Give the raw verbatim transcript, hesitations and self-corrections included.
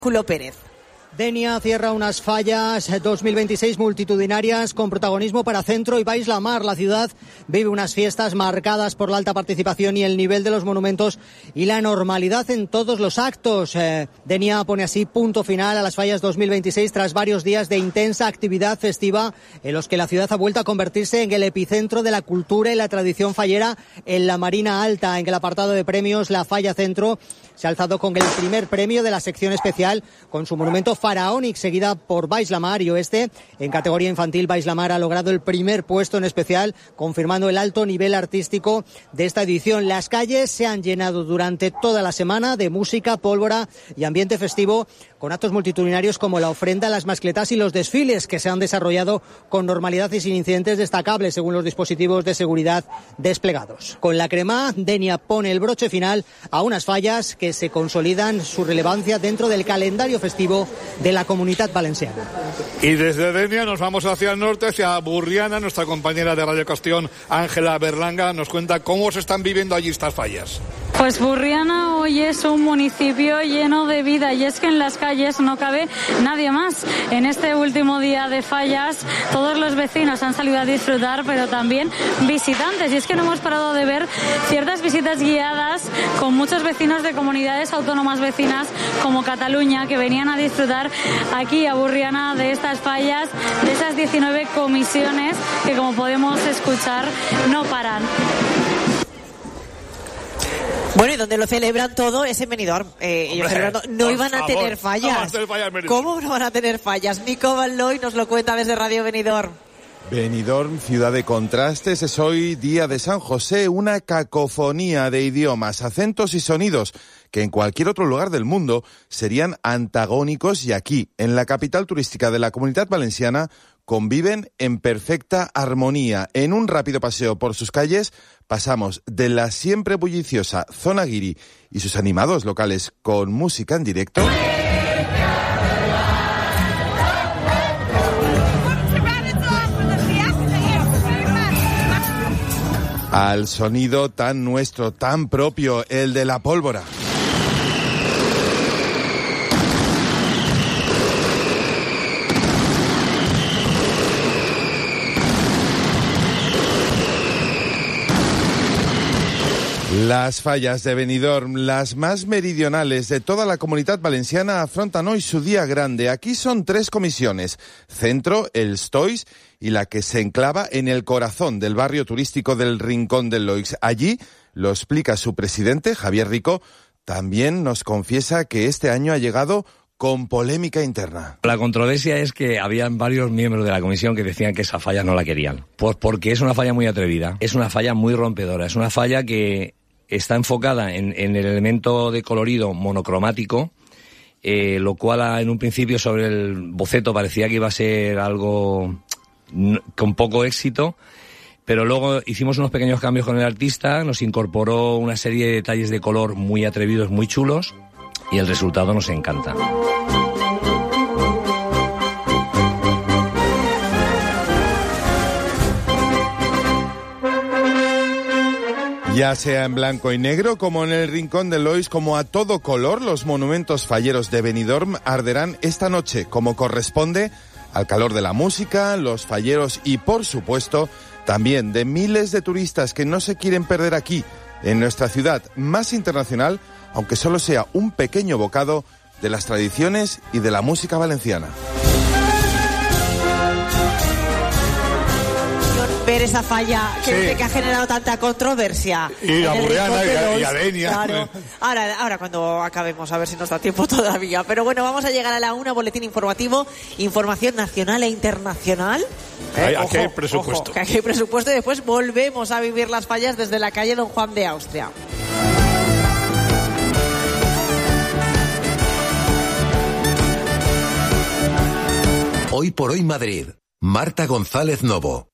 Julio Pérez. Denia cierra unas fallas dos mil veintiséis multitudinarias con protagonismo para Centro y Baix la Mar. La ciudad vive unas fiestas marcadas por la alta participación y el nivel de los monumentos y la normalidad en todos los actos. Eh, Denia pone así punto final a las fallas dos mil veintiséis tras varios días de intensa actividad festiva en los que la ciudad ha vuelto a convertirse en el epicentro de la cultura y la tradición fallera en la Marina Alta. En el apartado de premios, la Falla Centro se ha alzado con el primer premio de la sección especial con su monumento faraónic, seguida por Baix la Mar y Oeste. En categoría infantil, Baix la Mar ha logrado el primer puesto en especial, confirmando el alto nivel artístico de esta edición. Las calles se han llenado durante toda la semana de música, pólvora y ambiente festivo, con actos multitudinarios como la ofrenda, las mascletas y los desfiles que se han desarrollado con normalidad y sin incidentes destacables según los dispositivos de seguridad desplegados. Con la crema, Denia pone el broche final a unas fallas que se consolidan su relevancia dentro del calendario festivo de la Comunitat Valenciana. Y desde Denia nos vamos hacia el norte, hacia Burriana. Nuestra compañera de Radio Castellón, Ángela Berlanga, nos cuenta cómo se están viviendo allí estas fallas. Pues Burriana hoy es un municipio lleno de vida y es que en las calles no cabe nadie más. En este último día de fallas todos los vecinos han salido a disfrutar, pero también visitantes. Y es que no hemos parado de ver ciertas visitas guiadas con muchos vecinos de comunidades autónomas vecinas como Cataluña que venían a disfrutar aquí a Burriana de estas fallas, de esas diecinueve comisiones que, como podemos escuchar, no paran. Bueno, y donde lo celebran todo es en Benidorm. Eh, ellos celebrando, no iban a favor, tener fallas. No fallas ¿Cómo no van a tener fallas? Nico Van Looy nos lo cuenta desde Radio Benidorm. Benidorm, ciudad de contrastes, es hoy día de San José, una cacofonía de idiomas, acentos y sonidos que en cualquier otro lugar del mundo serían antagónicos y aquí, en la capital turística de la Comunitat Valenciana, conviven en perfecta armonía. En un rápido paseo por sus calles pasamos de la siempre bulliciosa zona guiri y sus animados locales con música en directo al sonido tan nuestro, tan propio, el de la pólvora. Las fallas de Benidorm, las más meridionales de toda la Comunitat Valenciana, afrontan hoy su día grande. Aquí son tres comisiones: Centro, el Stois y la que se enclava en el corazón del barrio turístico del Rincón del Loix. Allí, lo explica su presidente, Javier Rico, también nos confiesa que este año ha llegado con polémica interna. La controversia es que habían varios miembros de la comisión que decían que esa falla no la querían. Pues porque es una falla muy atrevida, es una falla muy rompedora, es una falla que está enfocada en, en el elemento de colorido monocromático, eh, lo cual en un principio sobre el boceto parecía que iba a ser algo con poco éxito, pero luego hicimos unos pequeños cambios con el artista, nos incorporó una serie de detalles de color muy atrevidos, muy chulos, y el resultado nos encanta. Ya sea en blanco y negro, como en el Rincón del Loix, como a todo color, los monumentos falleros de Benidorm arderán esta noche, como corresponde al calor de la música, los falleros y, por supuesto, también de miles de turistas que no se quieren perder aquí, en nuestra ciudad más internacional, aunque solo sea un pequeño bocado de las tradiciones y de la música valenciana. Ver esa falla que, sí. que ha generado tanta controversia. Y a Burriana y a Denia. Claro. Ahora, ahora cuando acabemos, a ver si nos da tiempo todavía. Pero bueno, vamos a llegar a la una, boletín informativo, información nacional e internacional. ¿Eh? Hay, ojo, aquí hay presupuesto. Ojo, que aquí hay presupuesto y después volvemos a vivir las fallas desde la calle Don Juan de Austria. Hoy por hoy Madrid. Marta González Novo.